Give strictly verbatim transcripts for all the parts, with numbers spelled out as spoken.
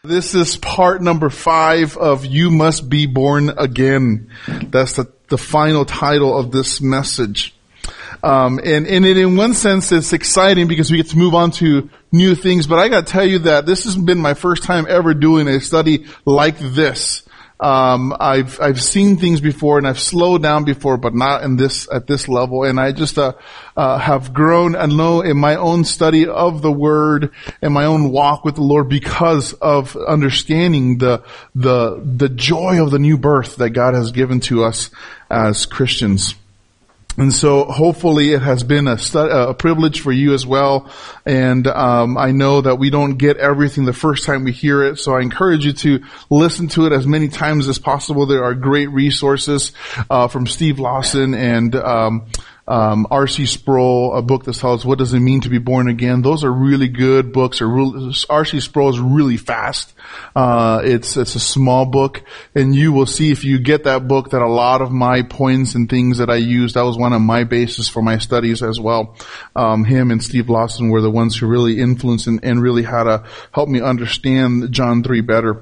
This is part number five of You Must Be Born Again. That's the, the final title of this message. Um, and, and it, in one sense, it's exciting because we get to move on to new things. But I got to tell you that this has been my first time ever doing a study like this. Um, I've, I've seen things before and I've slowed down before, but not in this, at this level. And I just, uh, uh, have grown and know in my own study of the Word and my own walk with the Lord because of understanding the, the, the joy of the new birth that God has given to us as Christians. And so hopefully it has been a, stu- a privilege for you as well. And um, I know that we don't get everything the first time we hear it. So I encourage you to listen to it as many times as possible. There are great resources uh, from Steve Lawson and um Um, R C Sproul, a book that tells what does it mean to be born again. Those are really good books. R C Sproul is really fast. Uh, it's, it's a small book, and you will see if you get that book that a lot of my points and things that I used, that was one of my bases for my studies as well. Um, him and Steve Lawson were the ones who really influenced and, and really had to help me understand John three better.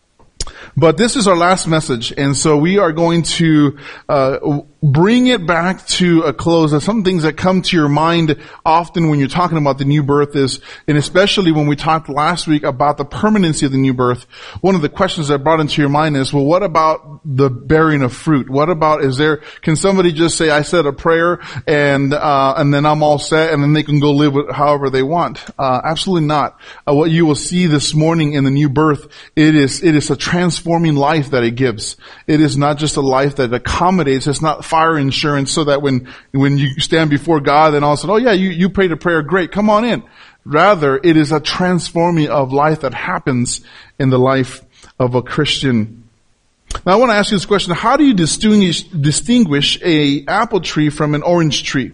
But this is our last message, and so we are going to uh bring it back to a close. Some things that come to your mind often when you're talking about the new birth is, and especially when we talked last week about the permanency of the new birth, one of the questions that brought into your mind is, well, what about the bearing of fruit? What about, is there, can somebody just say, I said a prayer and, uh, and then I'm all set and then they can go live with however they want? Uh, absolutely not. Uh, what you will see this morning in the new birth, it is, it is a transforming life that it gives. It is not just a life that accommodates, it's not fire insurance so that when, when you stand before God and all of a sudden, oh yeah, you, you prayed a prayer, great, come on in. Rather, it is a transforming of life that happens in the life of a Christian. Now I want to ask you this question, how do you distinguish, distinguish a apple tree from an orange tree?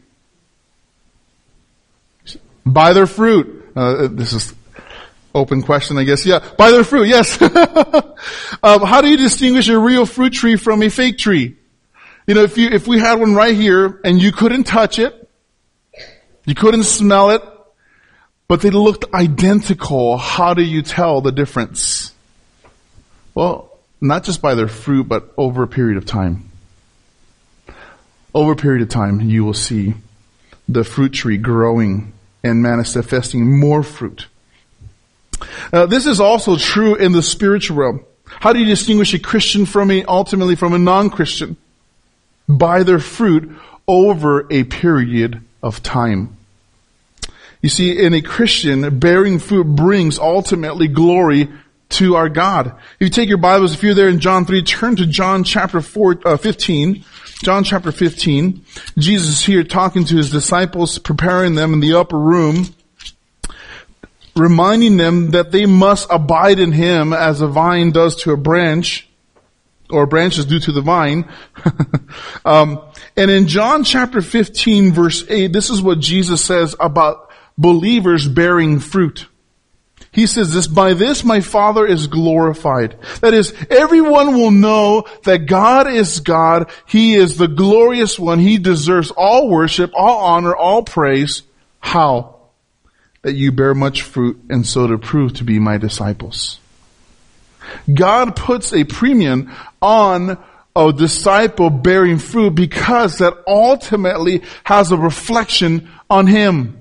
By their fruit. Uh, this is open question, I guess. Yeah, by their fruit, yes. um, how do you distinguish a real fruit tree from a fake tree? You know, if you, if we had one right here and you couldn't touch it, you couldn't smell it, but they looked identical, how do you tell the difference? Well, not just by their fruit, but over a period of time. Over a period of time, you will see the fruit tree growing and manifesting more fruit. Now, this is also true in the spiritual realm. How do you distinguish a Christian from a, ultimately from a non-Christian? By their fruit over a period of time. You see, in a Christian, bearing fruit brings ultimately glory to our God. If you take your Bibles, if you're there in John three, turn to John chapter four, uh, fifteen. John chapter fifteen. Jesus is here talking to his disciples, preparing them in the upper room, reminding them that they must abide in him as a vine does to a branch, or branches due to the vine. um, and in John chapter fifteen verse eight, this is what Jesus says about believers bearing fruit. He says this, by this my Father is glorified. That is, everyone will know that God is God. He is the glorious one. He deserves all worship, all honor, all praise. How? That you bear much fruit and so to prove to be my disciples. God puts a premium on a disciple bearing fruit because that ultimately has a reflection on him.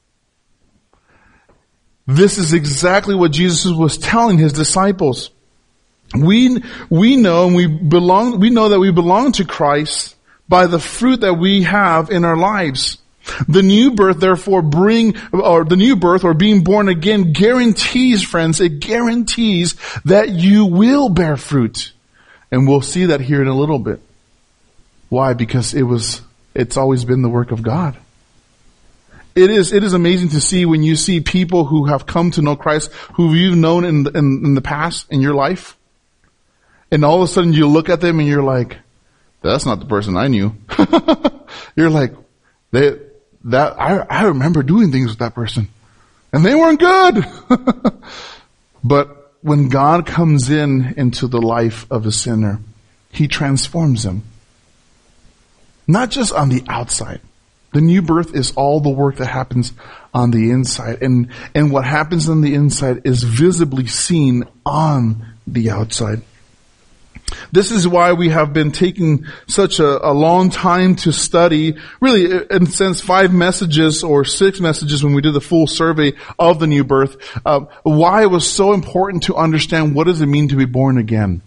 This is exactly what Jesus was telling his disciples. We, we know and we belong, we know that we belong to Christ by the fruit that we have in our lives. The new birth, therefore, bring, or the new birth, or being born again, guarantees, friends, it guarantees that you will bear fruit. And we'll see that here in a little bit. Why? Because it was, it's always been the work of God. It is, it is amazing to see when you see people who have come to know Christ, who you've known in the, in, in the past, in your life, and all of a sudden you look at them and you're like, that's not the person I knew. You're like, they, that, I, I remember doing things with that person. And they weren't good. But when God comes in into the life of a sinner, he transforms them. Not just on the outside. The new birth is all the work that happens on the inside. And, and what happens on the inside is visibly seen on the outside. This is why we have been taking such a, a long time to study, really, in a sense, five messages or six messages when we did the full survey of the new birth, uh, why it was so important to understand what does it mean to be born again.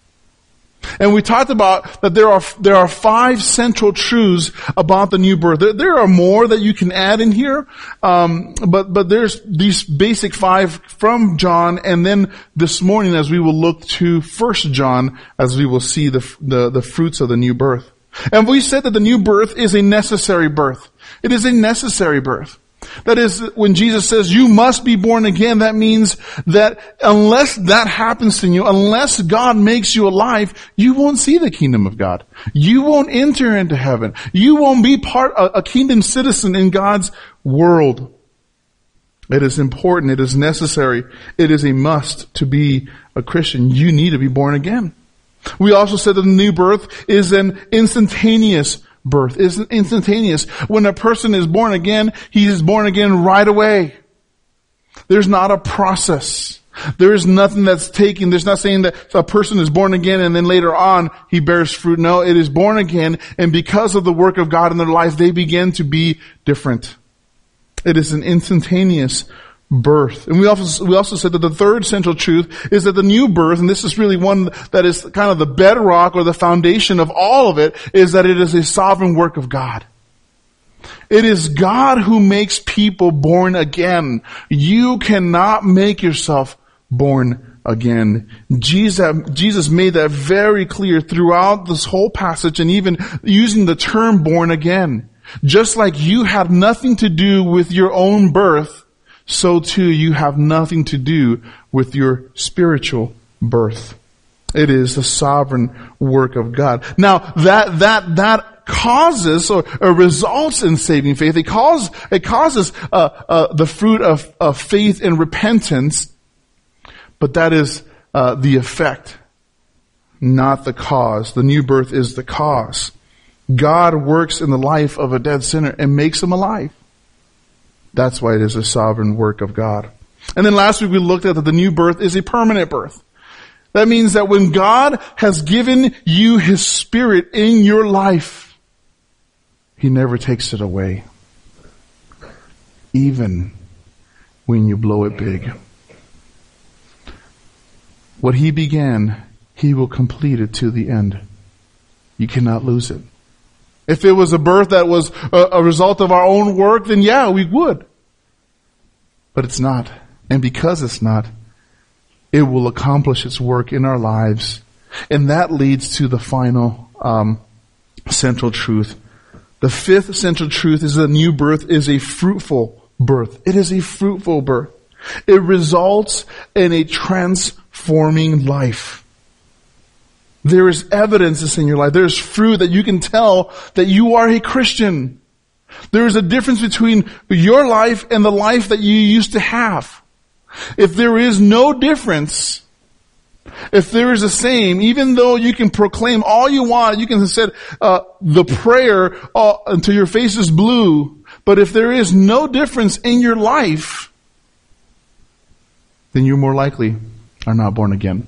And we talked about that there are there are five central truths about the new birth. There, there are more that you can add in here, um, but but there's these basic five from John, and then this morning as we will look to First John, as we will see the the, the fruits of the new birth. And we said that the new birth is a necessary birth. It is a necessary birth. That is, when Jesus says you must be born again, that means that unless that happens to you, unless God makes you alive, you won't see the kingdom of God. You won't enter into heaven. You won't be part, a, a kingdom citizen in God's world. It is important. It is necessary. It is a must to be a Christian. You need to be born again. We also said that the new birth is an instantaneous birth. Is instantaneous. When a person is born again, he is born again right away. There's not a process. There is nothing that's taken. There's not saying that a person is born again and then later on he bears fruit. No, it is born again, and because of the work of God in their life, they begin to be different. It is an instantaneous birth. And we also, we also said that the third central truth is that the new birth, and this is really one that is kind of the bedrock or the foundation of all of it, is that it is a sovereign work of God. It is God who makes people born again. You cannot make yourself born again. Jesus, Jesus made that very clear throughout this whole passage, and even using the term born again. Just like you had nothing to do with your own birth, so too you have nothing to do with your spiritual birth. It is the sovereign work of God. Now, that, that, that causes or, or results in saving faith. It causes, it causes, uh, uh, the fruit of, of faith and repentance, but that is, uh, the effect, not the cause. The new birth is the cause. God works in the life of a dead sinner and makes him alive. That's why it is a sovereign work of God. And then last week we looked at that the new birth is a permanent birth. That means that when God has given you His Spirit in your life, He never takes it away. Even when you blow it big. What He began, He will complete it to the end. You cannot lose it. If it was a birth that was a, a result of our own work, then yeah, we would. But it's not. And because it's not, it will accomplish its work in our lives. And that leads to the final um, central truth. The fifth central truth is that the new birth is a fruitful birth. It is a fruitful birth. It results in a transforming life. There is evidence in your life. There is fruit that you can tell that you are a Christian. There is a difference between your life and the life that you used to have. If there is no difference, if there is the same, even though you can proclaim all you want, you can say uh, the prayer uh, until your face is blue, but if there is no difference in your life, then you more likely are not born again.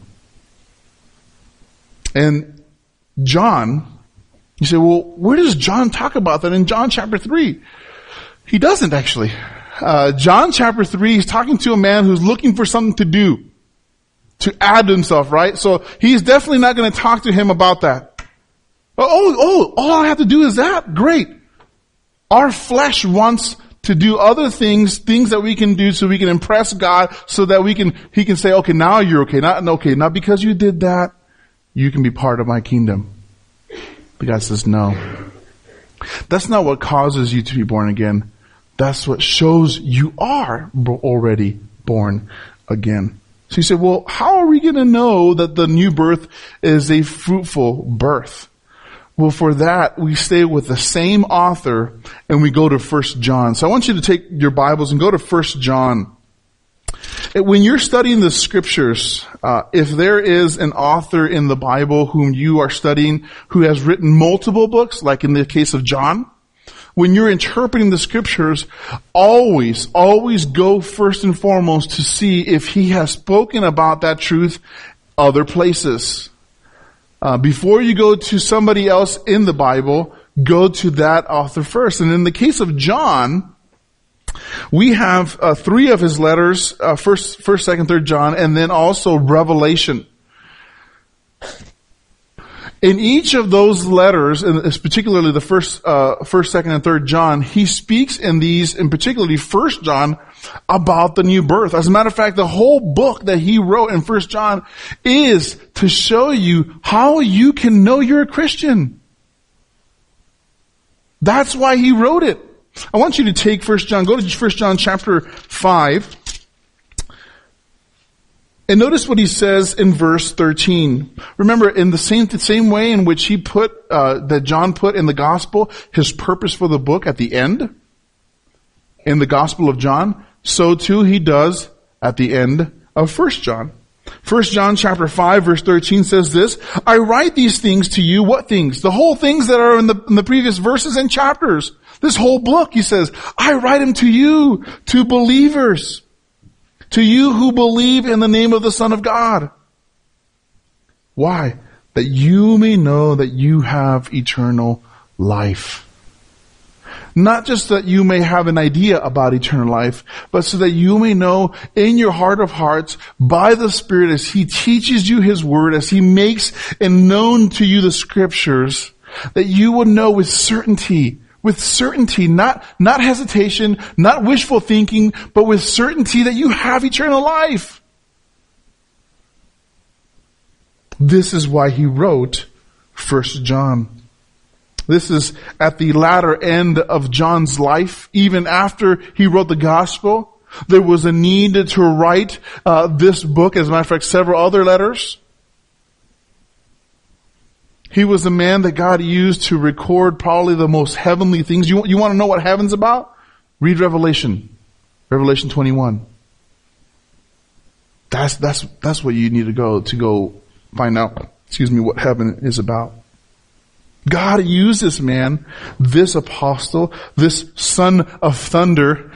And John, you say, well, where does John talk about that in John chapter three? He doesn't actually. Uh, John chapter three, he's talking to a man who's looking for something to do, to add to himself, right? So he's definitely not going to talk to him about that. Oh, oh, all I have to do is that? Great. Our flesh wants to do other things, things that we can do so we can impress God, so that we can, He can say, okay, now you're okay. Not, okay, not because you did that, you can be part of my kingdom. But God says, no. That's not what causes you to be born again. That's what shows you are already born again. So you say, well, how are we going to know that the new birth is a fruitful birth? Well, for that, we stay with the same author and we go to First John. So I want you to take your Bibles and go to First John. When you're studying the scriptures, uh, if there is an author in the Bible whom you are studying who has written multiple books, like in the case of John, when you're interpreting the scriptures, always, always go first and foremost to see if he has spoken about that truth other places. Uh, before you go to somebody else in the Bible, go to that author first. And in the case of John, we have uh, three of his letters, uh, first, first, second, third John, and then also Revelation. In each of those letters, and particularly the first, uh, first, second, and third John, he speaks in these, and particularly First John, about the new birth. As a matter of fact, the whole book that he wrote in First John is to show you how you can know you're a Christian. That's why he wrote it. I want you to take First John, go to First John chapter five, and notice what he says in verse thirteen. Remember, in the same the same way in which he put uh, that John put in the gospel his purpose for the book at the end, in the Gospel of John, so too he does at the end of First John. First John chapter five verse thirteen says this: I write these things to you. What things? The whole things that are in the, in the previous verses and chapters. This whole book, he says, I write them to you, to believers, to you who believe in the name of the Son of God. Why? That you may know that you have eternal life. Not just that you may have an idea about eternal life, but so that you may know in your heart of hearts, by the Spirit, as he teaches you his word, as he makes and known to you the scriptures, that you will know with certainty, with certainty, not, not hesitation, not wishful thinking, but with certainty that you have eternal life. This is why he wrote First John. This is at the latter end of John's life. Even after he wrote the gospel, there was a need to write uh, this book. As a matter of fact, several other letters. He was a man that God used to record probably the most heavenly things. You, you want to know what heaven's about? Read Revelation. Revelation twenty-one. That's, that's, that's what you need to go, to go find out, excuse me, what heaven is about. God used this man, this apostle, this son of thunder,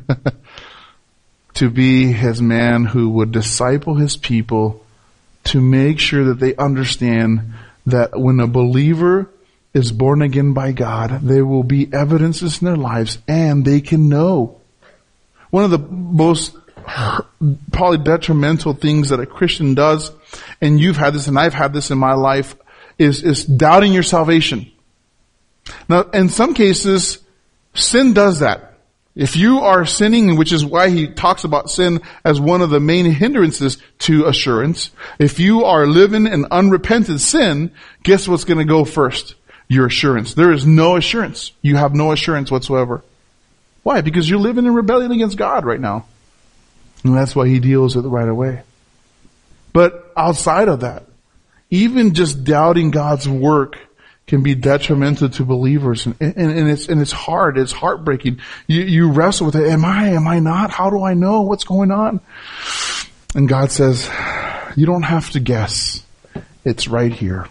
to be his man who would disciple his people to make sure that they understand that when a believer is born again by God, there will be evidences in their lives and they can know. One of the most probably detrimental things that a Christian does, and you've had this and I've had this in my life, is, is doubting your salvation. Now, in some cases, sin does that. If you are sinning, which is why he talks about sin as one of the main hindrances to assurance, if you are living in unrepentant sin, guess what's going to go first? Your assurance. There is no assurance. You have no assurance whatsoever. Why? Because you're living in rebellion against God right now. And that's why he deals with it right away. But outside of that, even just doubting God's work can be detrimental to believers, and, and, and it's and it's hard. It's heartbreaking. You you wrestle with it. Am I? Am I not? How do I know what's going on? And God says, you don't have to guess. It's right here.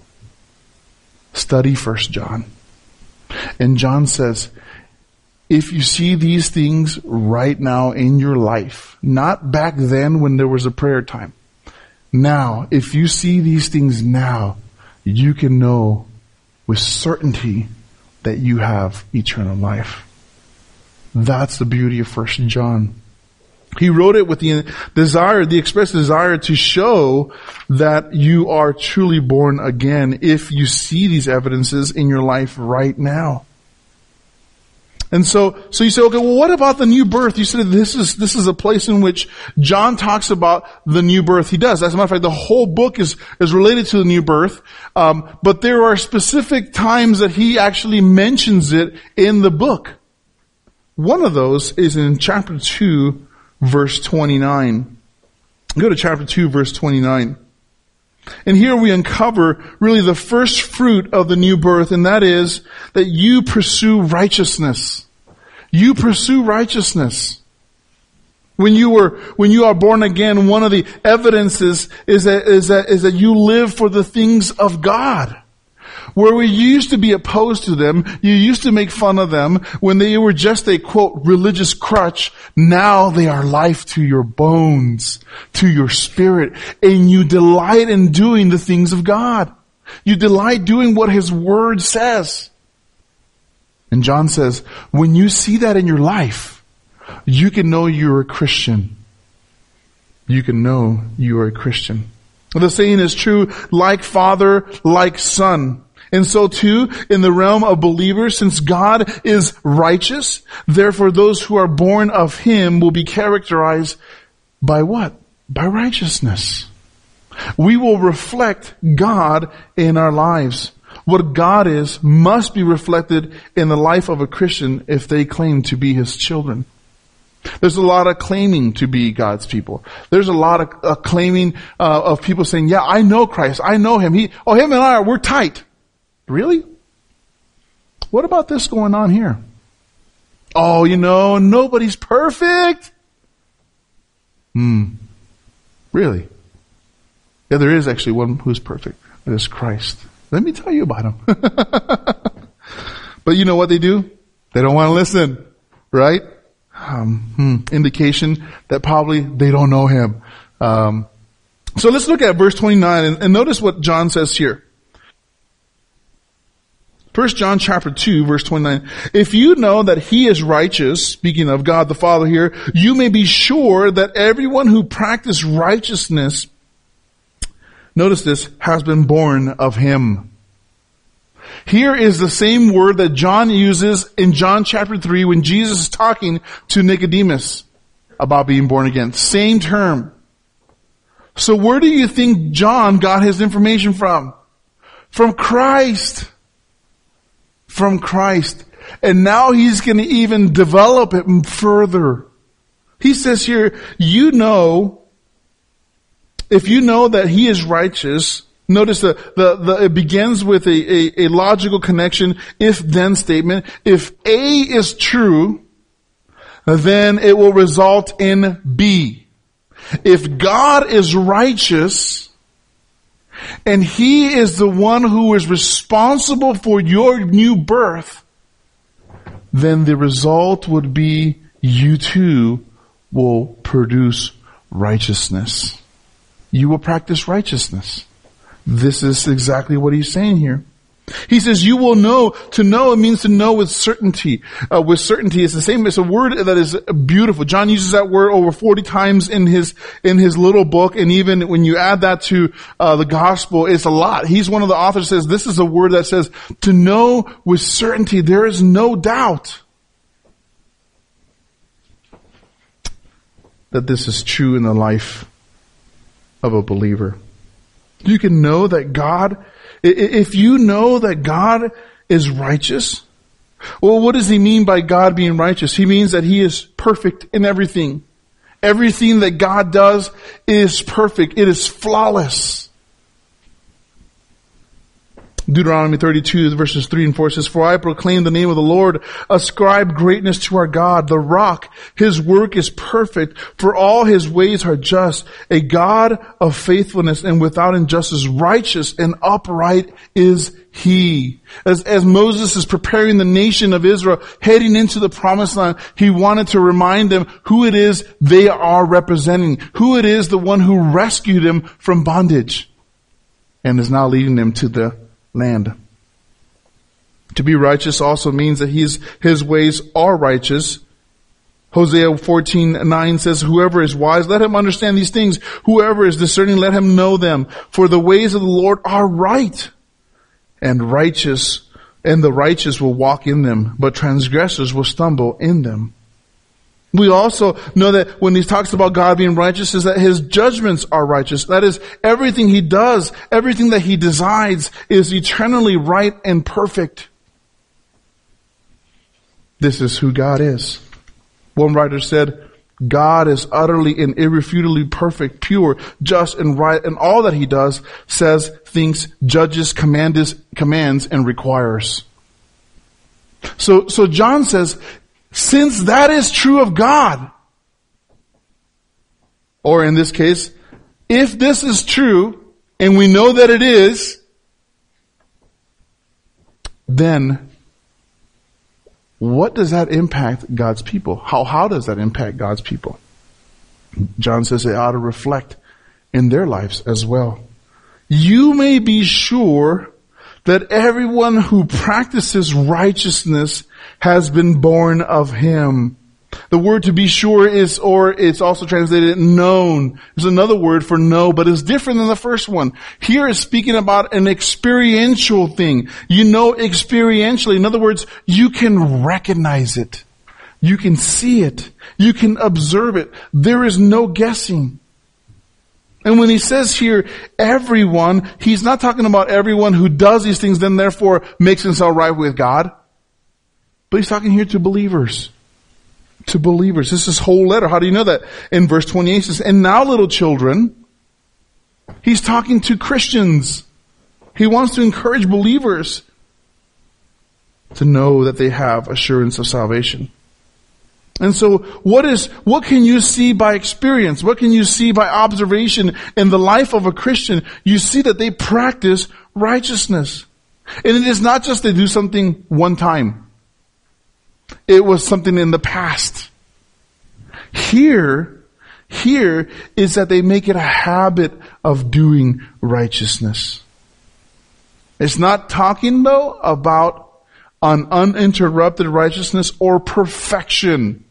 Study First John. And John says, if you see these things right now in your life, not back then when there was a prayer time. Now, if you see these things now, you can know with certainty that you have eternal life. That's the beauty of First John. He wrote it with the desire, the express desire to show that you are truly born again if you see these evidences in your life right now. And so, so you say, okay, well, what about the new birth? You said this is, this is a place in which John talks about the new birth. He does. As a matter of fact, the whole book is, is related to the new birth. Um, but there are specific times that he actually mentions it in the book. One of those is in chapter two, verse twenty-nine. Go to chapter two, verse twenty-nine. And here we uncover really the first fruit of the new birth, and that is that you pursue righteousness. You pursue righteousness. When you were, when you are born again, one of the evidences is that, is that, is that you live for the things of God. Where we used to be opposed to them, you used to make fun of them when they were just a, quote, religious crutch. Now they are life to your bones, to your spirit, and you delight in doing the things of God. You delight doing what His Word says. And John says, when you see that in your life, you can know you're a Christian. You can know you are a Christian. The saying is true, like father, like son. And so too, in the realm of believers, since God is righteous, therefore those who are born of Him will be characterized by what? By righteousness. We will reflect God in our lives. What God is must be reflected in the life of a Christian if they claim to be His children. There's a lot of claiming to be God's people. There's a lot of uh, claiming uh, of people saying, yeah, I know Christ. I know Him. He, oh, Him and I, we're tight. Really? What about this going on here? Oh, you know, nobody's perfect. Hmm. Really? Yeah, there is actually one who's perfect. That is Christ. Let me tell you about Him. But you know what they do? They don't want to listen. Right? Um, hmm, indication that probably they don't know Him. Um, so let's look at verse twenty-nine and, and notice what John says here. First John chapter two, verse twenty-nine. If you know that He is righteous, speaking of God the Father here, you may be sure that everyone who practices righteousness, notice this, has been born of Him. Here is the same word that John uses in John chapter three when Jesus is talking to Nicodemus about being born again. Same term. So where do you think John got his information from? From Christ. From Christ. And now he's going to even develop it further. He says here, you know, if you know that He is righteous, notice the, the, the, it begins with a, a, a logical connection, if-then statement. If A is true, then it will result in B. If God is righteous, and He is the one who is responsible for your new birth, then the result would be you too will produce righteousness. You will practice righteousness. This is exactly what He's saying here. He says, you will know. To know, it means to know with certainty. Uh, with certainty, it's the same, it's a word that is beautiful. John uses that word over forty times in his, in his little book, and even when you add that to, uh, the gospel, it's a lot. He's one of the authors that says, this is a word that says, to know with certainty. There is no doubt that this is true in the life of a believer. You can know that God, if you know that God is righteous, well, what does He mean by God being righteous? He means that He is perfect in everything. Everything that God does is perfect. It is flawless. Deuteronomy thirty-two, verses three and four says, for I proclaim the name of the Lord, ascribe greatness to our God, the rock. His work is perfect, for all His ways are just. A God of faithfulness and without injustice, righteous and upright is He. As, as Moses is preparing the nation of Israel, heading into the promised land, he wanted to remind them who it is they are representing, who it is the one who rescued them from bondage and is now leading them to the land. To be righteous also means that he's, His ways are righteous. Hosea fourteen nine says, whoever is wise, let him understand these things. Whoever is discerning, let him know them. For the ways of the Lord are right and righteous, and the righteous will walk in them, but transgressors will stumble in them. We also know that when he talks about God being righteous is that His judgments are righteous. That is, everything He does, everything that He decides is eternally right and perfect. This is who God is. One writer said, God is utterly and irrefutably perfect, pure, just, and right, and all that He does, says, thinks, judges, commands, commands, and requires. So, so John says, since that is true of God, or in this case, if this is true, and we know that it is, then what does that impact God's people? How, how does that impact God's people? John says it ought to reflect in their lives as well. You may be sure that everyone who practices righteousness has been born of him. The word to be sure is, or it's also translated known. There's another word for know, but it's different than the first one. Here is speaking about an experiential thing. You know experientially. In other words, you can recognize it. You can see it. You can observe it. There is no guessing. And when he says here, everyone, he's not talking about everyone who does these things, then therefore makes himself right with God. But he's talking here to believers. To believers. This is whole letter. How do you know that? In verse twenty-eight it says, and now little children, he's talking to Christians. He wants to encourage believers to know that they have assurance of salvation. And so what is, what can you see by experience? What can you see by observation in the life of a Christian? You see that they practice righteousness. And it is not just they do something one time. It was something in the past. Here, here is that they make it a habit of doing righteousness. It's not talking though about an uninterrupted righteousness or perfection.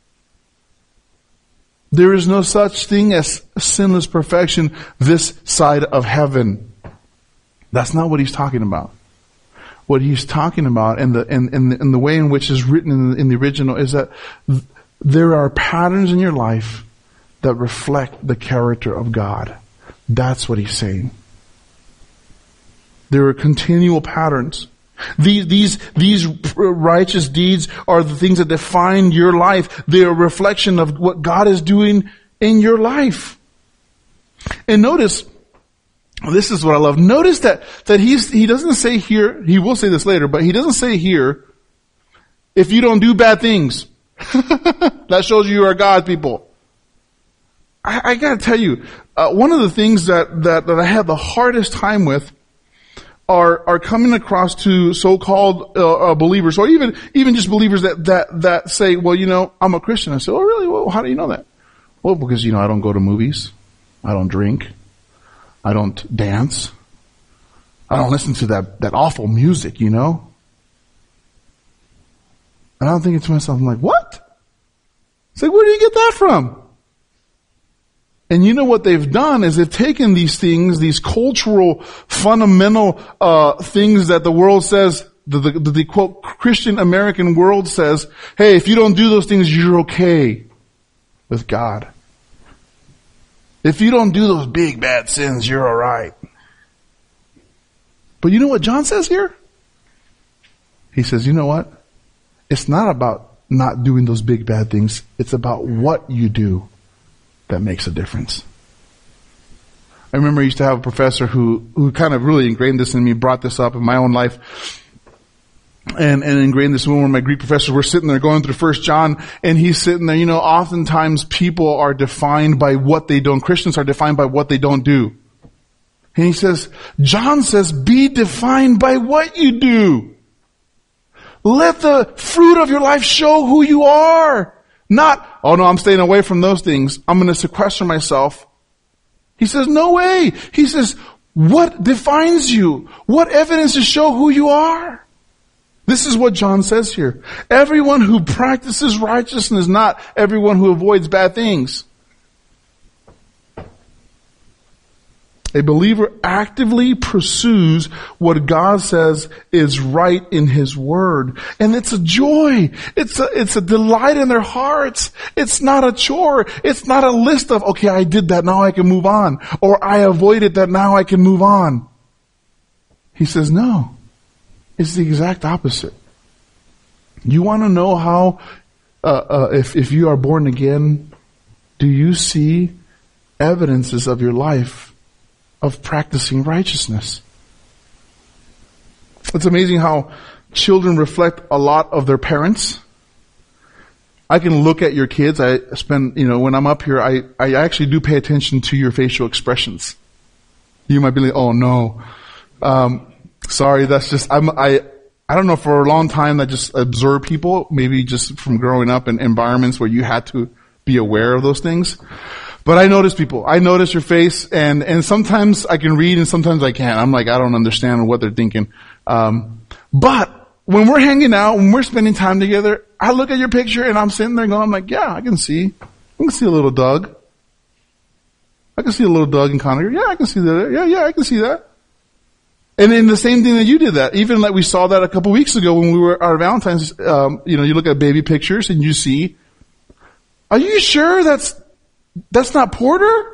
There is no such thing as sinless perfection this side of heaven. That's not what he's talking about. What he's talking about and the, and, and, the, and the way in which is written in the, in the original is that th- there are patterns in your life that reflect the character of God. That's what he's saying. There are continual patterns. These, these, these righteous deeds are the things that define your life. They're a reflection of what God is doing in your life. And notice, this is what I love. Notice that, that he's, he doesn't say here, he will say this later, but he doesn't say here, if you don't do bad things. That shows you are God's people. I, I gotta tell you, uh, one of the things that, that, that I have the hardest time with are, are coming across to so-called, uh, uh, believers, or even, even just believers that, that, that say, well, you know, I'm a Christian. I say, oh really? Well, how do you know that? Well, because, you know, I don't go to movies. I don't drink. I don't dance. I don't listen to that, that awful music, you know. And I'm thinking to myself, I'm like, what? It's like, where do you get that from? And you know what they've done is they've taken these things, these cultural, fundamental uh things that the world says, the, the, the, the quote, Christian American world says, hey, if you don't do those things, you're okay with God. If you don't do those big bad sins, you're alright. But you know what John says here? He says, you know what? It's not about not doing those big bad things. It's about what you do that makes a difference. I remember I used to have a professor who, who kind of really ingrained this in me, brought this up in my own life. And, and ingrained this when one of my Greek professors were sitting there going through First John, and he's sitting there, you know, oftentimes people are defined by what they don't, Christians are defined by what they don't do. And he says, John says, be defined by what you do. Let the fruit of your life show who you are. Not, oh no, I'm staying away from those things. I'm going to sequester myself. He says, no way. He says, what defines you? What evidences show who you are? This is what John says here. Everyone who practices righteousness, not everyone who avoids bad things. A believer actively pursues what God says is right in His Word. And it's a joy. It's a, it's a delight in their hearts. It's not a chore. It's not a list of, okay, I did that, now I can move on. Or I avoided that, now I can move on. He says, no. It's the exact opposite. You want to know how, uh, uh, if, if you are born again, do you see evidences of your life of practicing righteousness? It's amazing how children reflect a lot of their parents. I can look at your kids. I spend, you know, when I'm up here, I, I actually do pay attention to your facial expressions. You might be like, oh no. Um, sorry, that's just, I'm, I, I don't know, for a long time I just observed people, maybe just from growing up in environments where you had to be aware of those things. But I notice people. I notice your face, and, and sometimes I can read and sometimes I can't. I'm like, I don't understand what they're thinking. Um, but when we're hanging out, when we're spending time together, I look at your picture and I'm sitting there going, I'm like, yeah, I can see. I can see a little Doug. I can see a little Doug and Connor. Yeah, I can see that. Yeah, yeah, I can see that. And then the same thing that you did that. Even like we saw that a couple weeks ago when we were at our Valentine's, um, you know, you look at baby pictures and you see, are you sure that's, that's not Porter?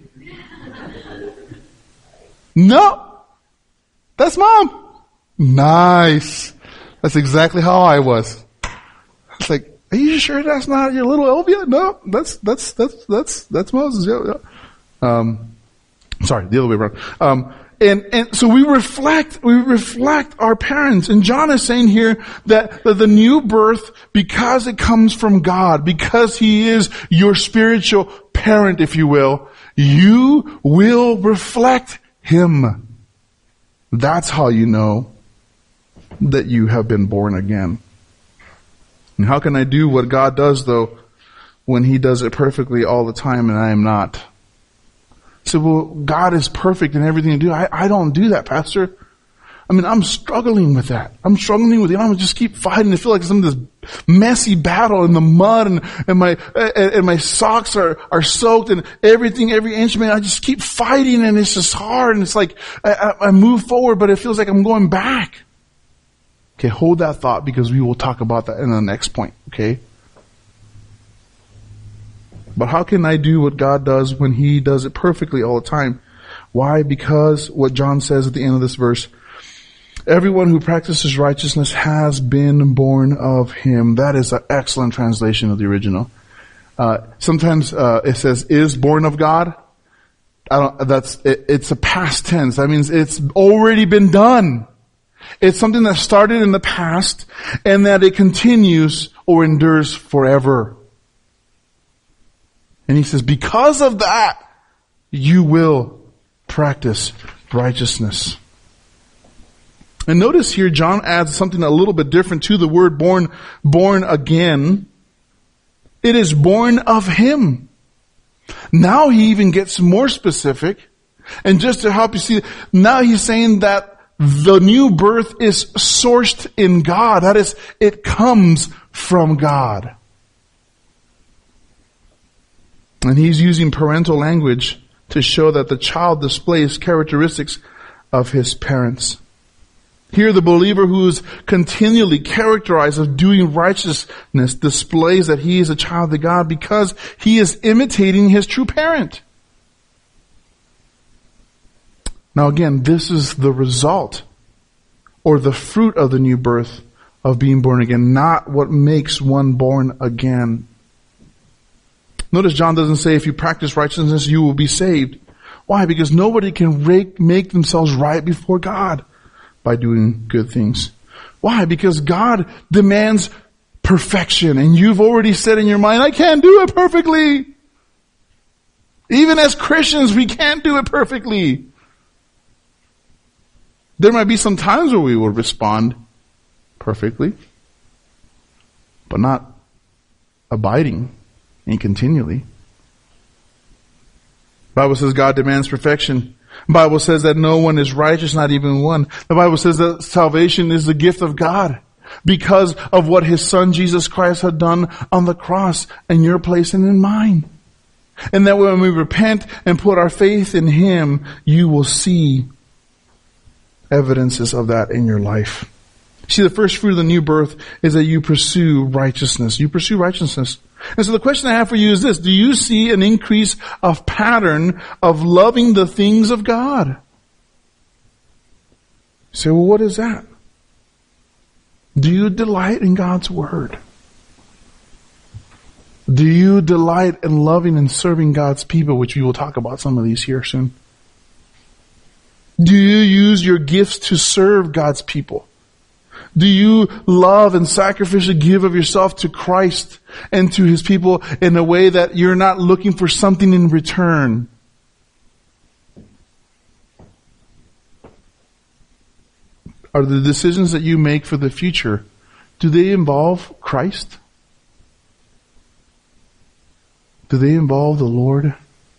No. That's Mom. Nice. That's exactly how I was. It's like, are you sure that's not your little Elvia? No, that's, that's, that's, that's, that's Moses. Yeah, yeah. Um, sorry, the other way around. Um, And, and so we reflect, we reflect our parents. And John is saying here that, that the new birth, because it comes from God, because He is your spiritual parent, if you will, you will reflect Him. That's how you know that you have been born again. And how can I do what God does, though, when He does it perfectly all the time and I am not? So, well, God is perfect in everything to do. I, I don't do that, Pastor. I mean, I'm struggling with that. I'm struggling with it. I'm just keep fighting. I feel like some of this messy battle in the mud, and, and my and, and my socks are, are soaked, and everything, every inch, man, I just keep fighting, and it's just hard, and it's like I, I move forward, but it feels like I'm going back. Okay, hold that thought, because we will talk about that in the next point, okay? But how can I do what God does when He does it perfectly all the time? Why? Because what John says at the end of this verse, everyone who practices righteousness has been born of Him. That is an excellent translation of the original. Uh, sometimes uh, it says is born of God. I don't. That's it, it's a past tense. That means it's already been done. It's something that started in the past and that it continues or endures forever. And he says, because of that, you will practice righteousness. And notice here, John adds something a little bit different to the word born, born again. It is born of Him. Now he even gets more specific. And just to help you see, now he's saying that the new birth is sourced in God. That is, it comes from God. And he's using parental language to show that the child displays characteristics of his parents. Here, the believer who is continually characterized of doing righteousness displays that he is a child of God because he is imitating his true parent. Now again, this is the result or the fruit of the new birth of being born again, not what makes one born again. Notice John doesn't say if you practice righteousness, you will be saved. Why? Because nobody can make themselves right before God by doing good things. Why? Because God demands perfection. And you've already said in your mind, I can't do it perfectly. Even as Christians, we can't do it perfectly. There might be some times where we will respond perfectly, but not abiding and continually. The Bible says God demands perfection. The Bible says that no one is righteous, not even one. The Bible says that salvation is the gift of God because of what His Son Jesus Christ had done on the cross in your place and in mine. And that when we repent and put our faith in Him, you will see evidences of that in your life. See, the first fruit of the new birth is that you pursue righteousness. You pursue righteousness. And so the question I have for you is this: do you see an increase of pattern of loving the things of God? You say, well, what is that? Do you delight in God's Word? Do you delight in loving and serving God's people, which we will talk about some of these here soon? Do you use your gifts to serve God's people? Do you love and sacrificially give of yourself to Christ and to His people in a way that you're not looking for something in return? are the decisions that you make for the future, do they involve Christ? Do they involve the Lord?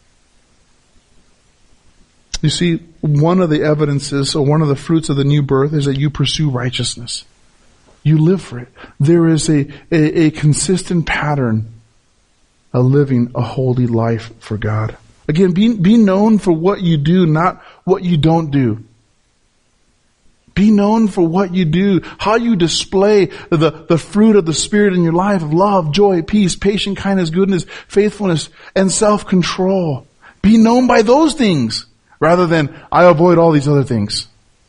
You see, one of the evidences or one of the fruits of the new birth is that you pursue righteousness. You live for it. There is a, a, a consistent pattern of living a holy life for God. Again, be, be known for what you do, not what you don't do. Be known for what you do, how you display the, the fruit of the Spirit in your life of love, joy, peace, patience, kindness, goodness, faithfulness, and self-control. Be known by those things rather than, I avoid all these other things.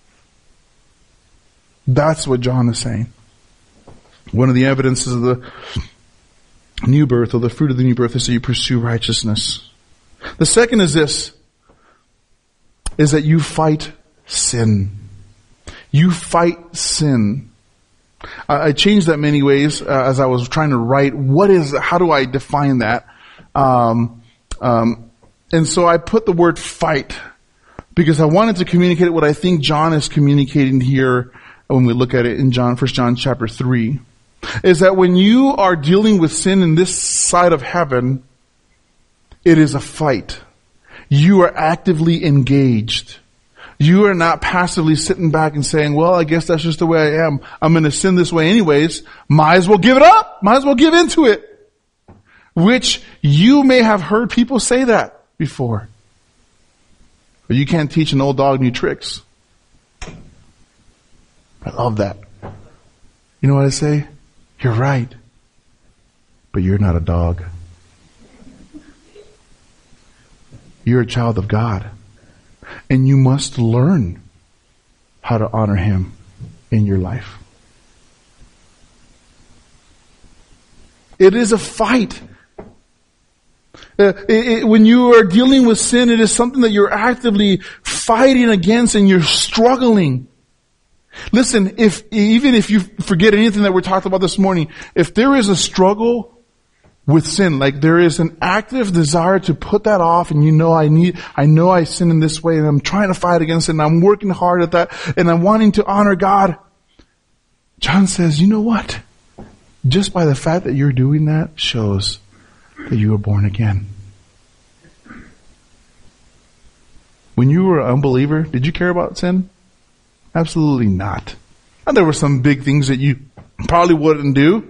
That's what John is saying. One of the evidences of the new birth, or the fruit of the new birth, is that you pursue righteousness. The second is this, is that you fight sin. You fight sin. I changed that many ways uh, as I was trying to write. What is, how do I define that? Um, um, and so I put the word fight because I wanted to communicate what I think John is communicating here when we look at it in John, First John chapter three, is that when you are dealing with sin in this side of heaven, it is a fight. You are actively engaged. You are not passively sitting back and saying, well, I guess that's just the way I am. I'm going to sin this way anyways. Might as well give it up. Might as well give into it. Which you may have heard people say that before. But you can't teach an old dog new tricks. I love that. You know what I say? You're right. But you're not a dog. You're a child of God. And you must learn how to honor Him in your life. It is a fight. Uh, it, it, when you are dealing with sin, it is something that you're actively fighting against and you're struggling. Listen, if even if you forget anything that we talked about this morning, if there is a struggle with sin, like there is an active desire to put that off, and you know I need, I know I sin in this way, and I'm trying to fight against it, and I'm working hard at that, and I'm wanting to honor God. John says, you know what? Just by the fact that you're doing that shows that you were born again. When you were an unbeliever, did you care about sin? Absolutely not. And there were some big things that you probably wouldn't do.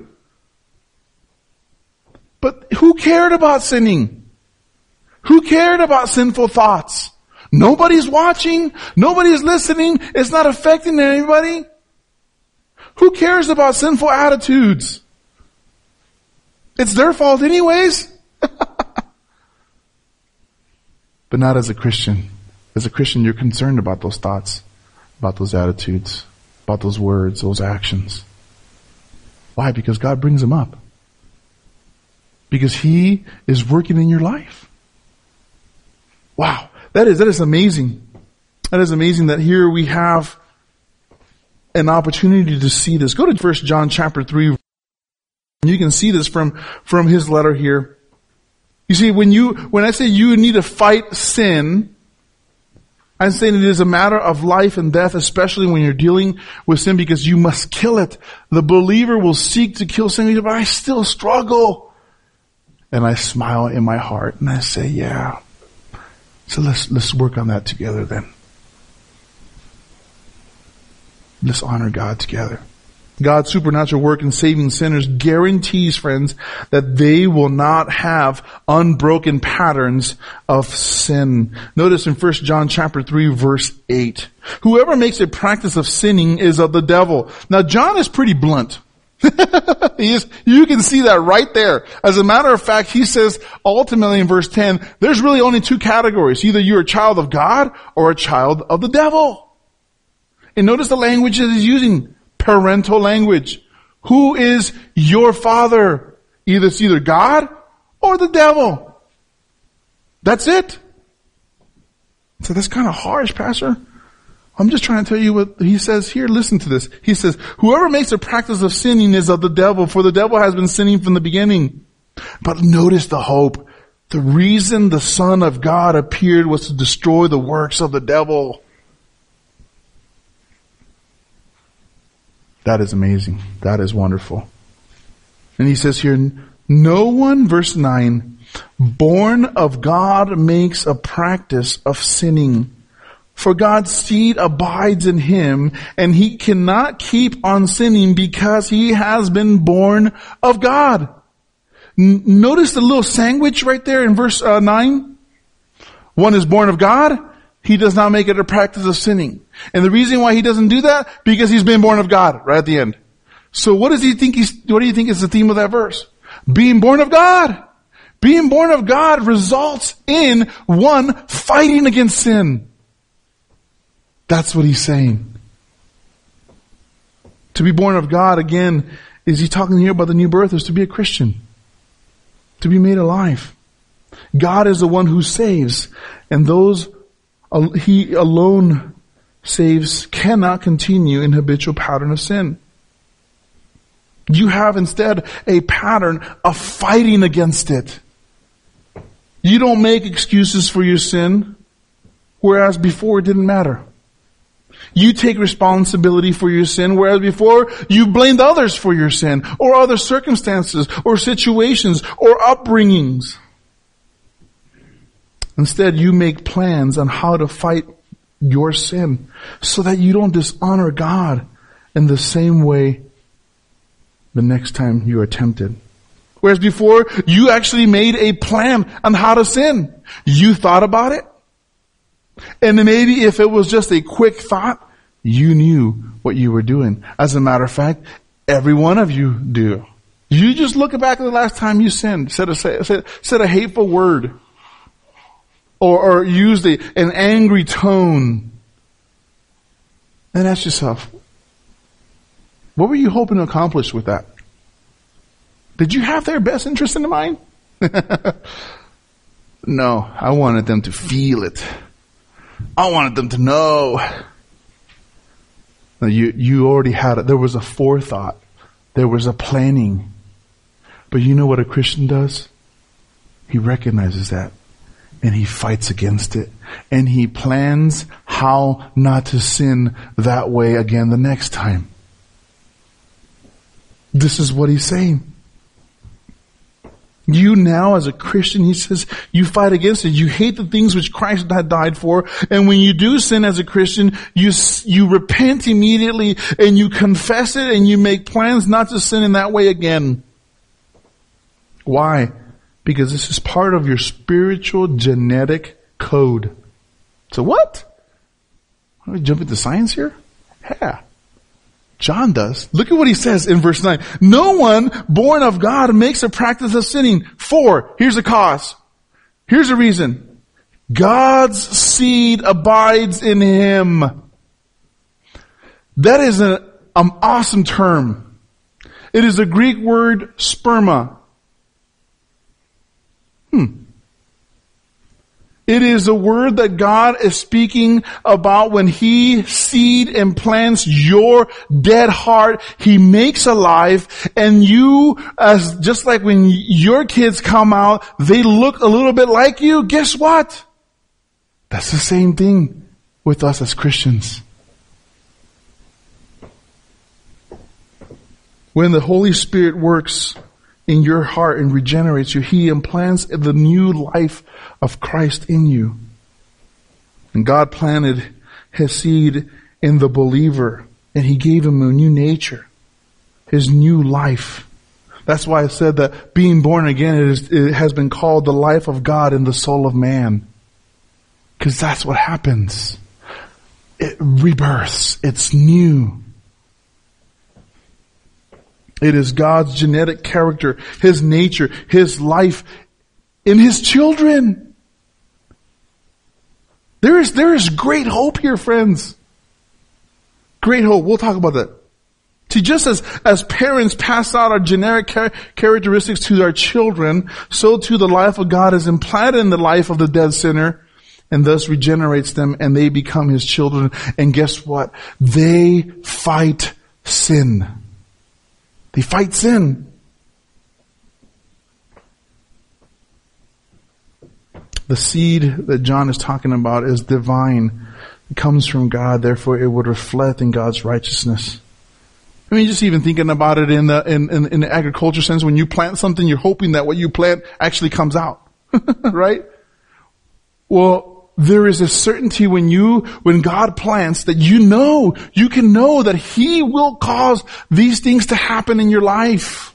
But who cared about sinning? Who cared about sinful thoughts? Nobody's watching. Nobody's listening. It's not affecting anybody. Who cares about sinful attitudes? It's their fault anyways. But not as a Christian. As a Christian, you're concerned about those thoughts, about those attitudes, about those words, those actions. Why? Because God brings them up. Because He is working in your life. Wow. That is, that is amazing. That is amazing that here we have an opportunity to see this. Go to First John chapter three. You can see this from, from his letter here. You see, when you, when I say you need to fight sin, I'm saying it is a matter of life and death, especially when you're dealing with sin, because you must kill it. The believer will seek to kill sin, but I still struggle. And I smile in my heart and I say, yeah. So let's, let's work on that together then. Let's honor God together. God's supernatural work in saving sinners guarantees, friends, that they will not have unbroken patterns of sin. Notice in First John chapter three, verse eight. Whoever makes a practice of sinning is of the devil. Now, John is pretty blunt. he is, you can see that right there. As a matter of fact, he says ultimately in verse ten, there's really only two categories. Either you're a child of God or a child of the devil. And notice the language that he's using. Parental language. Who is your father? Either it's either God or the devil. That's it. So that's kind of harsh, Pastor. I'm just trying to tell you what he says here. Listen to this. He says, whoever makes a practice of sinning is of the devil, for the devil has been sinning from the beginning. But notice the hope. The reason the Son of God appeared was to destroy the works of the devil. That is amazing. That is wonderful. And he says here, no one, verse nine, born of God makes a practice of sinning. For God's seed abides in him, and he cannot keep on sinning because he has been born of God. N- notice the little sandwich right there in verse uh, nine. One is born of God. He does not make it a practice of sinning. And the reason why he doesn't do that, because he's been born of God, right at the end. So what does he think he's, what do you think is the theme of that verse? Being born of God. Being born of God results in one fighting against sin. That's what he's saying. To be born of God, again, is he talking here about the new birth, is to be a Christian. To be made alive. God is the one who saves, and those he alone saves cannot continue in habitual pattern of sin. You have instead a pattern of fighting against it. You don't make excuses for your sin, whereas before it didn't matter. You take responsibility for your sin, whereas before you blamed others for your sin, or other circumstances, or situations, or upbringings. Instead, you make plans on how to fight your sin so that you don't dishonor God in the same way the next time you are tempted. Whereas before, you actually made a plan on how to sin. You thought about it. And then maybe if it was just a quick thought, you knew what you were doing. As a matter of fact, every one of you do. You just look back at the last time you sinned, said a, said, said a hateful word, or, or used a, an angry tone. And ask yourself, what were you hoping to accomplish with that? Did you have their best interest in mind? No, I wanted them to feel it. I wanted them to know. No, you, you already had it. There was a forethought. There was a planning. But you know what a Christian does? He recognizes that. And he fights against it. And he plans how not to sin that way again the next time. This is what he's saying. You now as a Christian, he says, you fight against it. You hate the things which Christ had died for. And when you do sin as a Christian, you, you repent immediately and you confess it and you make plans not to sin in that way again. Why? Because this is part of your spiritual genetic code. So what? Are we jumping to science here? Yeah. John does. Look at what he says in verse nine. No one born of God makes a practice of sinning. For, here's the cause. Here's the reason. God's seed abides in him. That is an, an awesome term. It is a Greek word sperma. Hmm. It is a word that God is speaking about when he seed implants your dead heart. He makes alive, and you, as just like when your kids come out, they look a little bit like you. Guess what? That's the same thing with us as Christians. When the Holy Spirit works in your heart and regenerates you, he implants the new life of Christ in you. And God planted his seed in the believer, and he gave him a new nature, his new life. That's why I said that being born again, it, is, it has been called the life of God in the soul of man. Because that's what happens. It rebirths. It's new. It is God's genetic character, his nature, his life in his children. There is, there is great hope here, friends. Great hope. We'll talk about that. See, just as, as parents pass out our generic char- characteristics to our children, so too the life of God is implanted in the life of the dead sinner and thus regenerates them, and they become his children. And guess what? They fight sin. They fight sin. The seed that John is talking about is divine. It comes from God, therefore it would reflect in God's righteousness. I mean, just even thinking about it in the, in, in, in the agriculture sense, when you plant something, you're hoping that what you plant actually comes out. Right? Well, there is a certainty when you, when God plants that you know, you can know that He will cause these things to happen in your life.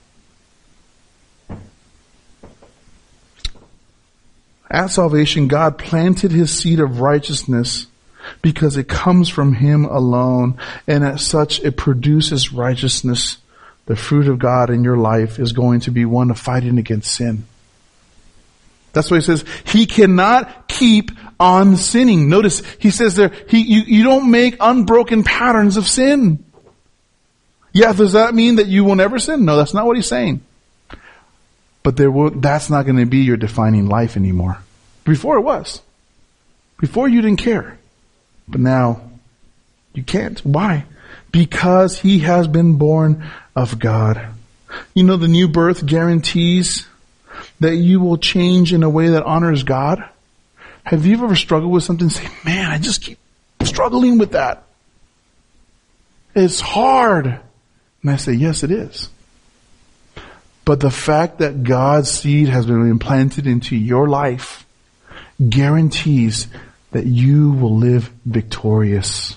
At salvation, God planted His seed of righteousness because it comes from Him alone, and as such it produces righteousness. The fruit of God in your life is going to be one of fighting against sin. That's why He says He cannot keep on sinning. Notice He says there, he, you, you don't make unbroken patterns of sin. Yeah, does that mean that you will never sin? No, that's not what He's saying. But there will, that's not going to be your defining life anymore. Before it was. Before you didn't care. But now you can't. Why? Because He has been born of God. You know, the new birth guarantees that you will change in a way that honors God. Have you ever struggled with something and say, man, I just keep struggling with that. It's hard. And I say, yes, it is. But the fact that God's seed has been implanted into your life guarantees that you will live victorious.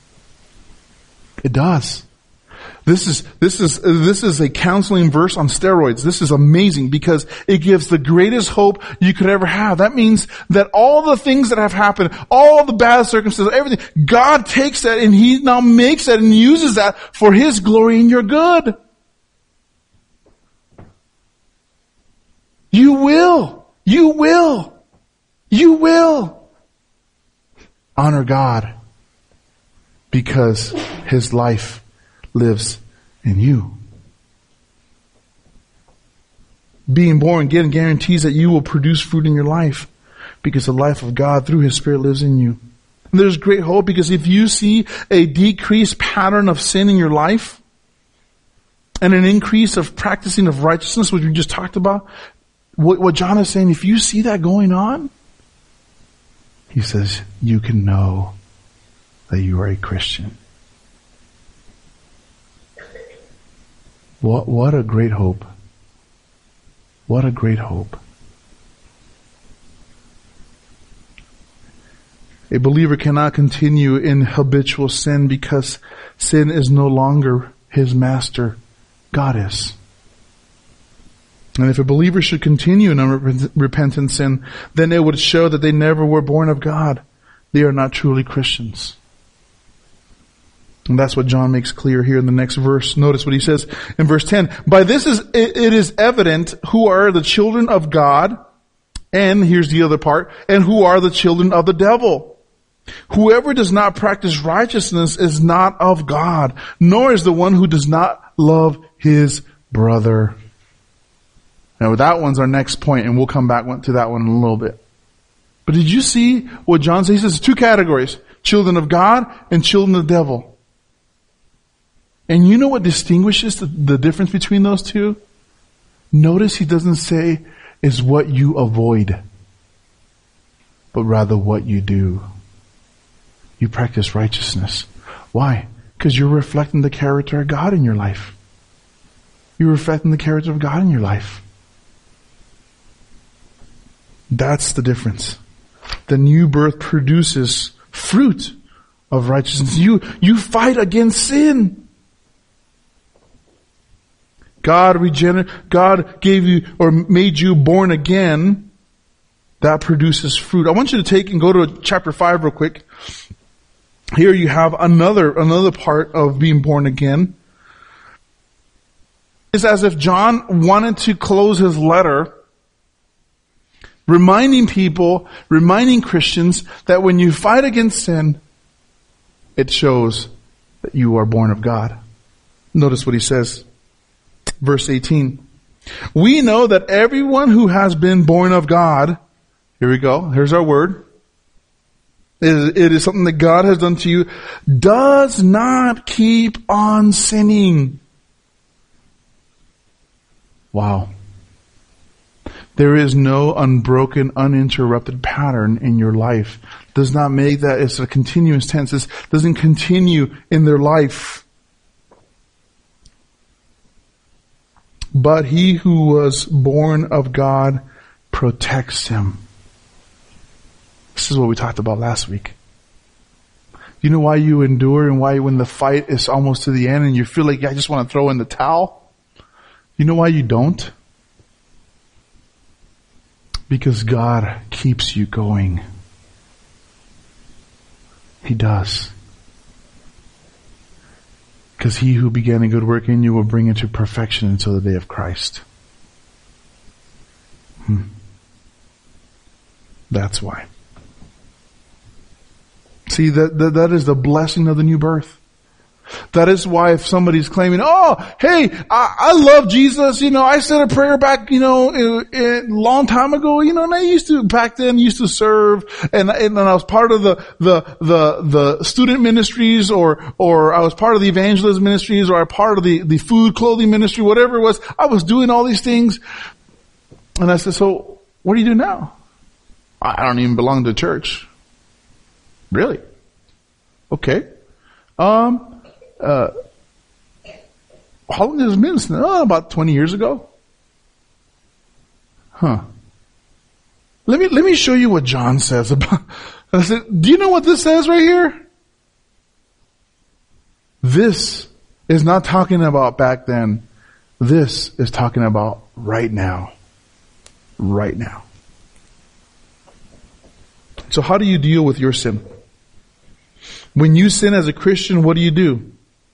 It does. This is, this is, this is a counseling verse on steroids. This is amazing because it gives the greatest hope you could ever have. That means that all the things that have happened, all the bad circumstances, everything, God takes that and He now makes that and uses that for His glory and your good. You will. You will. You will honor God because His life lives in you. Being born again guarantees that you will produce fruit in your life because the life of God through His Spirit lives in you. And there's great hope because if you see a decreased pattern of sin in your life and an increase of practicing of righteousness, which we just talked about, what, what John is saying, if you see that going on, he says, you can know that you are a Christian. What, what a great hope. What a great hope. A believer cannot continue in habitual sin because sin is no longer his master. God is. And if a believer should continue in unrepentant sin, then it would show that they never were born of God. They are not truly Christians. And that's what John makes clear here in the next verse. Notice what he says in verse ten. By this is it, it is evident who are the children of God, and here's the other part, and who are the children of the devil. Whoever does not practice righteousness is not of God, nor is the one who does not love his brother. Now that one's our next point, and we'll come back to that one in a little bit. But did you see what John says? He says two categories, children of God and children of the devil. And you know what distinguishes the, the difference between those two? Notice he doesn't say is what you avoid, but rather what you do. You practice righteousness. Why? Because you're reflecting the character of God in your life. You're reflecting the character of God in your life. That's the difference. The new birth produces fruit of righteousness. You, you fight against sin. God regener- God gave you or made you born again. That produces fruit. I want you to take and go to chapter five real quick. Here you have another, another part of being born again. It's as if John wanted to close his letter reminding people, reminding Christians that when you fight against sin, it shows that you are born of God. Notice what he says. Verse eighteen. We know that everyone who has been born of God, here we go, here's our word. It is, it is something that God has done to you, does not keep on sinning. Wow. There is no unbroken, uninterrupted pattern in your life. Does not make that, it's a continuous tense. It doesn't continue in their life. But he who was born of God protects him. This is what we talked about last week. You know why you endure and why when the fight is almost to the end and you feel like I just want to throw in the towel? You know why you don't? Because God keeps you going. He does. Because he who began a good work in you will bring it to perfection until the day of Christ. Hmm. That's why. See, that, that that is the blessing of the new birth. That is why if somebody's claiming, oh, hey, I, I love Jesus, you know, I said a prayer back, you know, a long time ago, you know, and I used to, back then, used to serve, and, and I was part of the, the, the, the student ministries, or, or I was part of the evangelism ministries, or I was part of the, the food, clothing ministry, whatever it was. I was doing all these things. And I said, so, what do you do now? I don't even belong to church. Really? Okay. Um, Uh, how long has it been? Oh, about twenty years ago. Huh. Let me, let me show you what John says about, I said, do you know what this says right here? This is not talking about back then. This is talking about right now. Right now. So how do you deal with your sin? When you sin as a Christian, what do you do?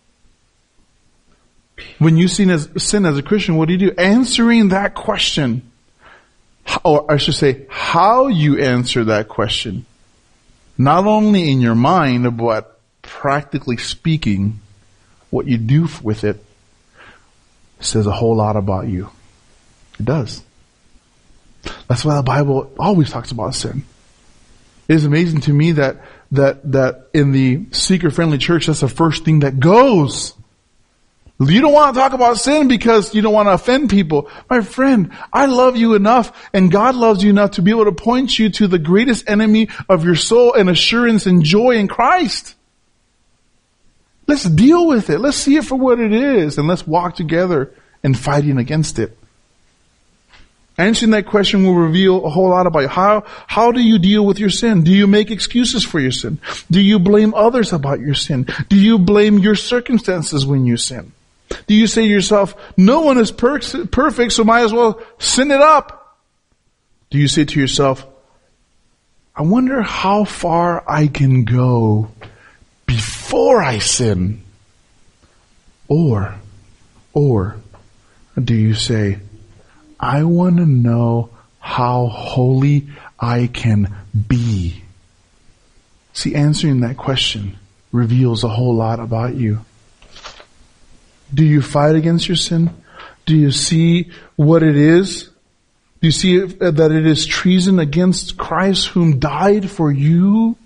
When you sin as, sin as a Christian, what do you do? Answering that question, or I should say, how you answer that question, not only in your mind, but practically speaking, what you do with it says a whole lot about you. It does. That's why the Bible always talks about sin. It is amazing to me that that that in the seeker-friendly church, that's the first thing that goes. You don't want to talk about sin because you don't want to offend people. My friend, I love you enough, and God loves you enough to be able to point you to the greatest enemy of your soul and assurance and joy in Christ. Let's deal with it. Let's see it for what it is, and let's walk together in fighting against it. Answering that question will reveal a whole lot about you. How, how do you deal with your sin? Do you make excuses for your sin? Do you blame others about your sin? Do you blame your circumstances when you sin? Do you say to yourself, no one is per- perfect, so might as well sin it up? Do you say to yourself, I wonder how far I can go before I sin? Or, or, do you say, I want to know how holy I can be? See, answering that question reveals a whole lot about you. Do you fight against your sin? Do you see what it is? Do you see that it is treason against Christ whom died for you?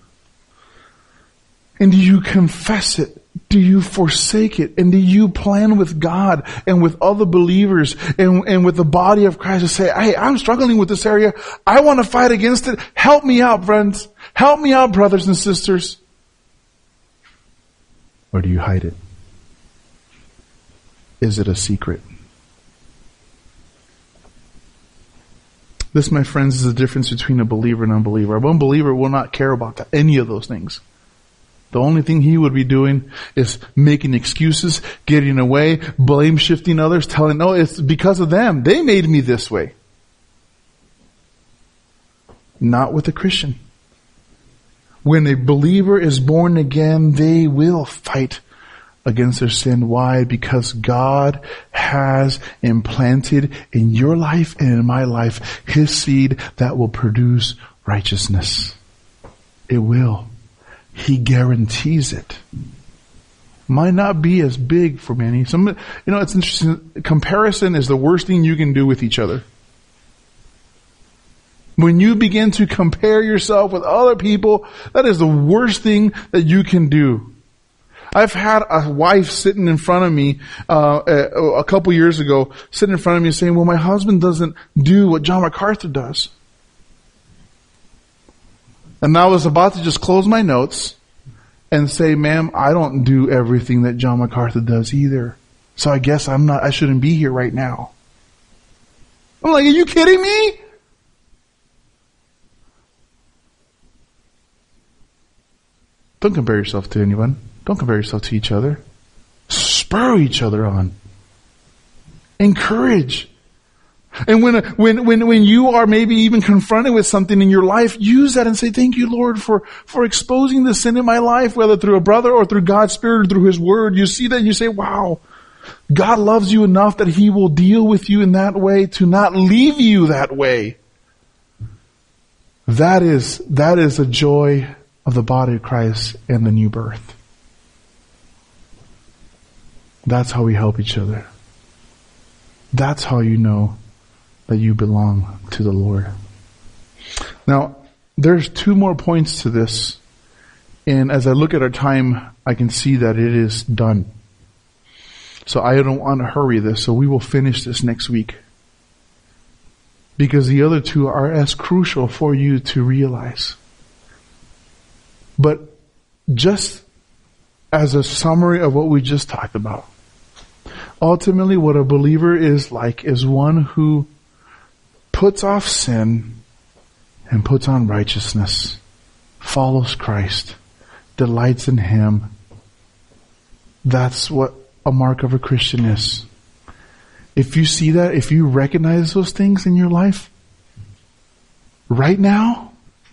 And do you confess it? Do you forsake it? And do you plan with God and with other believers and, and with the body of Christ to say, hey, I'm struggling with this area. I want to fight against it. Help me out, friends. Help me out, brothers and sisters. Or do you hide it? Is it a secret? This, my friends, is the difference between a believer and an unbeliever. A unbeliever will not care about that, any of those things. The only thing he would be doing is making excuses, getting away, blame shifting others, telling, no, it's because of them. They made me this way. Not with a Christian. When a believer is born again, they will fight against their sin. Why? Because God has implanted in your life and in my life His seed that will produce righteousness. It will. He guarantees it. Might not be as big for many. Some, you know, it's interesting. Comparison is the worst thing you can do with each other. When you begin to compare yourself with other people, that is the worst thing that you can do. I've had a wife sitting in front of me uh, a, a couple years ago, sitting in front of me saying, well, my husband doesn't do what John MacArthur does. And I was about to just close my notes and say, ma'am, I don't do everything that John MacArthur does either. So I guess I'm not, I shouldn't be here right now. I'm like, are you kidding me? Don't compare yourself to anyone. Don't compare yourself to each other. Spur each other on. Encourage. And when, when, when, when you are maybe even confronted with something in your life, use that and say, thank you, Lord, for, for exposing the sin in my life, whether through a brother or through God's Spirit or through His Word. You see that and you say, wow, God loves you enough that He will deal with you in that way to not leave you that way. That is, that is the joy of the body of Christ and the new birth. That's how we help each other. That's how you know that you belong to the Lord. Now, there's two more points to this. And as I look at our time, I can see that it is done. So I don't want to hurry this. So we will finish this next week. Because the other two are as crucial for you to realize. But just as a summary of what we just talked about, ultimately what a believer is like is one who puts off sin and puts on righteousness, follows Christ, delights in Him. That's what a mark of a Christian is. If you see that, if you recognize those things in your life, right now,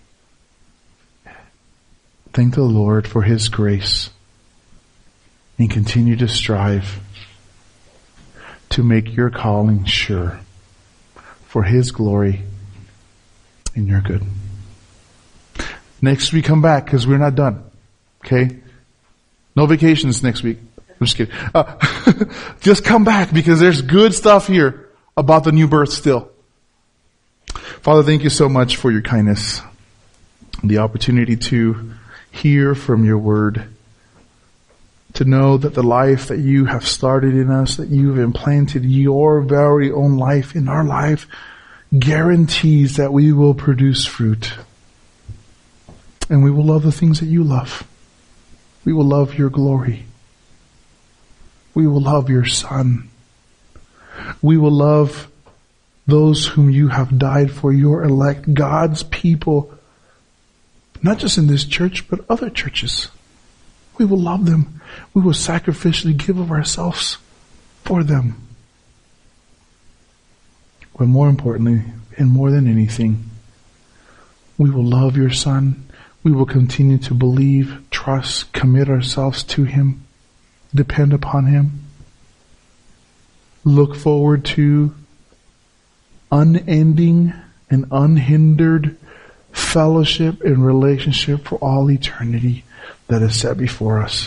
thank the Lord for His grace and continue to strive to make your calling sure for His glory and your good. Next week, come back because we're not done. Okay? No vacations next week. I'm just kidding. Uh, just come back because there's good stuff here about the new birth still. Father, thank you so much for your kindness, the opportunity to hear from your word, to know that the life that you have started in us, that you've implanted your very own life in our life, guarantees that we will produce fruit. And we will love the things that you love. We will love your glory. We will love your Son. We will love those whom you have died for, your elect, God's people, not just in this church, but other churches. We will love them. We will sacrificially give of ourselves for them. But more importantly, and more than anything, we will love your Son. We will continue to believe, trust, commit ourselves to Him, depend upon Him, look forward to unending and unhindered fellowship and relationship for all eternity that is set before us.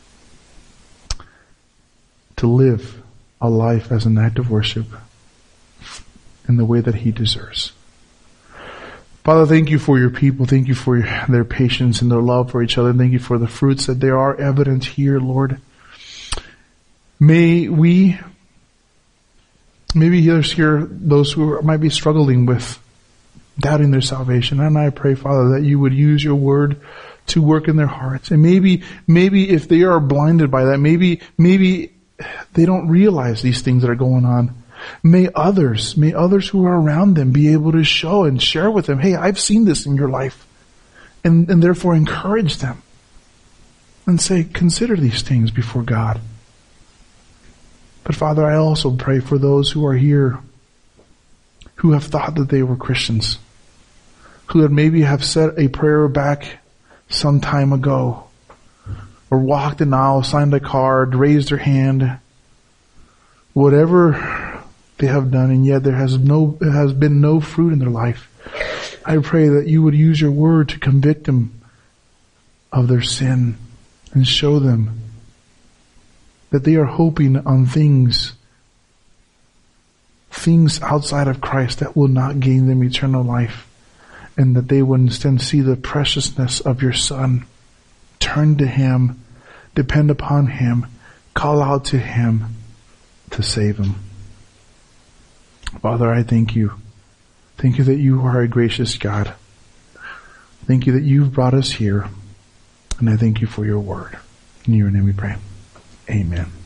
To live a life as an act of worship in the way that He deserves. Father, thank you for your people. Thank you for their patience and their love for each other. Thank you for the fruits that there are evident here, Lord. May we, maybe there's here those who might be struggling with doubting their salvation. And I pray, Father, that you would use your word to work in their hearts. And maybe, maybe if they are blinded by that, maybe, maybe they don't realize these things that are going on. May others, may others who are around them be able to show and share with them, hey, I've seen this in your life. And, and therefore encourage them. And say, consider these things before God. But Father, I also pray for those who are here who have thought that they were Christians, who had maybe have said a prayer back some time ago, or walked an aisle, signed a card, raised their hand, whatever they have done, and yet there has no there has been no fruit in their life. I pray that you would use your word to convict them of their sin and show them that they are hoping on things, things outside of Christ that will not gain them eternal life, and that they will instead see the preciousness of your Son, turn to Him, depend upon Him, call out to Him to save them. Father, I thank you. Thank you that you are a gracious God. Thank you that you've brought us here. And I thank you for your word. In your name we pray. Amen.